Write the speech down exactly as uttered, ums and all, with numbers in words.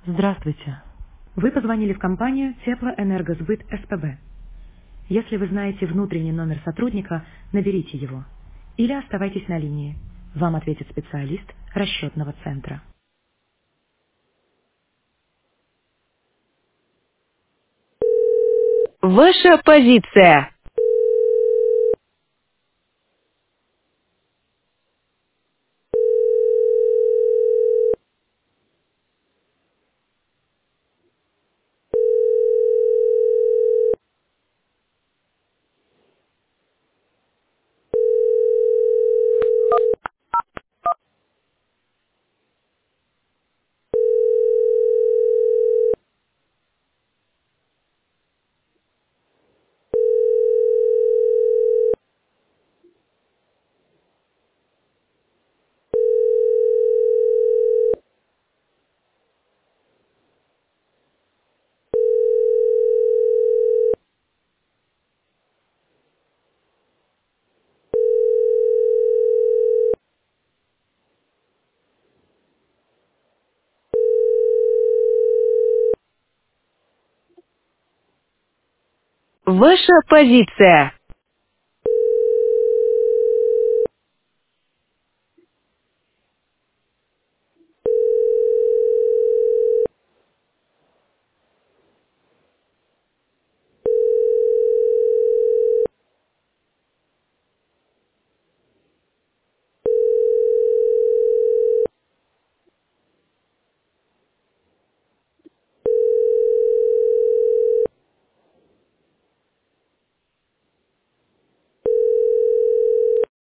Здравствуйте. Вы позвонили в компанию Теплоэнергосбыт СПБ. Если вы знаете внутренний номер сотрудника, наберите его. Или оставайтесь на линии. Вам ответит специалист расчетного центра. Ваша позиция. Ваша позиция.